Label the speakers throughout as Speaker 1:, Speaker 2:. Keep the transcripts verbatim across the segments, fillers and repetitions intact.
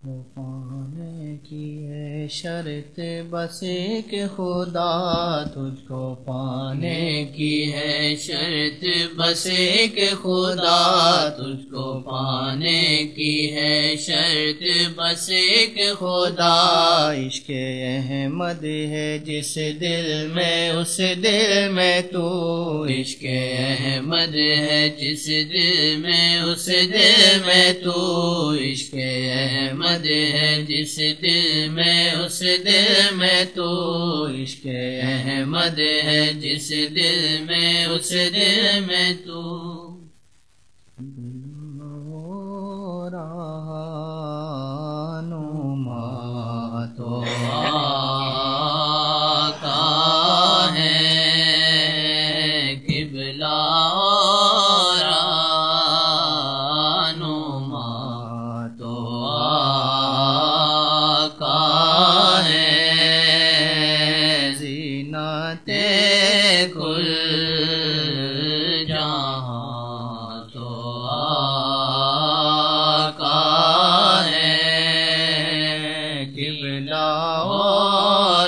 Speaker 1: پانے کی ہے شرط بس ایک خدا، تجھ کو پانے کی ہے شرط بس ایک خدا، تجھ کو پانے کی ہے شرط بس ایک خدا۔ عشق احمد ہے جس دل میں اس دل میں تو، عشق احمد ہے جس دل میں اس دل میں تو، عشق احمد ہے جس دل میں اس دل میں تو، عشق احمد ہے جس دل میں اس دل میں تو۔ رہنما تو آقا ہے، قبلہ کل جہاں تو آقا ہے، قبلہ و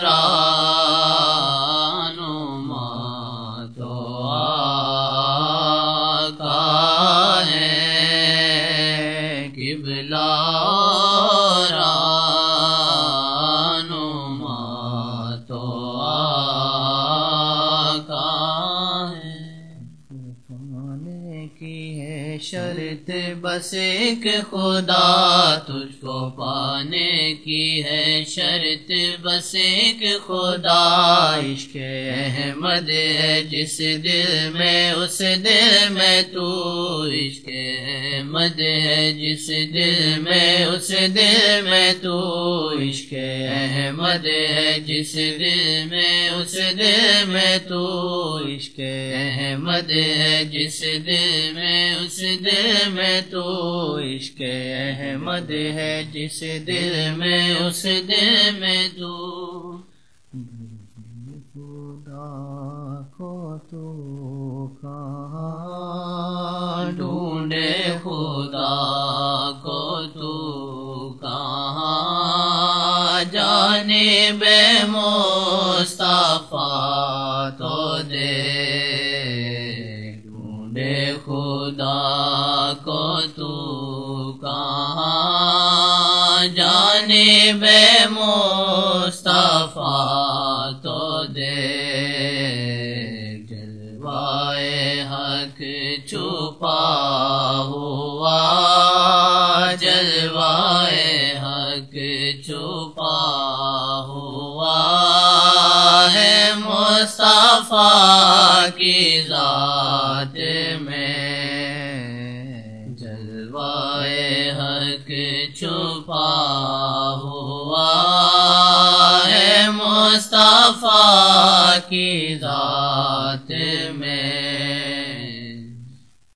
Speaker 1: رہنما تو آقا ہے، قبلہ شرط بس ایک خدا، تجھ کو پانے کی ہے شرط بس ایک خدا۔ عشق احمد ہے جس دل میں اس دل میں تو، عشق احمد ہے جس دل میں اس دل میں تو، عشق احمد ہے جس دل میں اس دل میں تو، عشق احمد ہے جس دل میں اس دل میں تو، عشق احمد ہے جس دل میں اس دل میں تو۔ خدا کو تو کہاں ڈھونڈے، خدا کو تو کہاں جانب مصطفیٰ تو دے، ڈھونڈے خدا کو تو کہاں جانب مصطفیٰ تو دے، جلوائے حق چھپا ہوا، جلوائے حق چھپا ہوا ہے مصطفیٰ کی ذات میں، جلوائے حق چھپا ہوا ہے مصطفیٰ کی ذات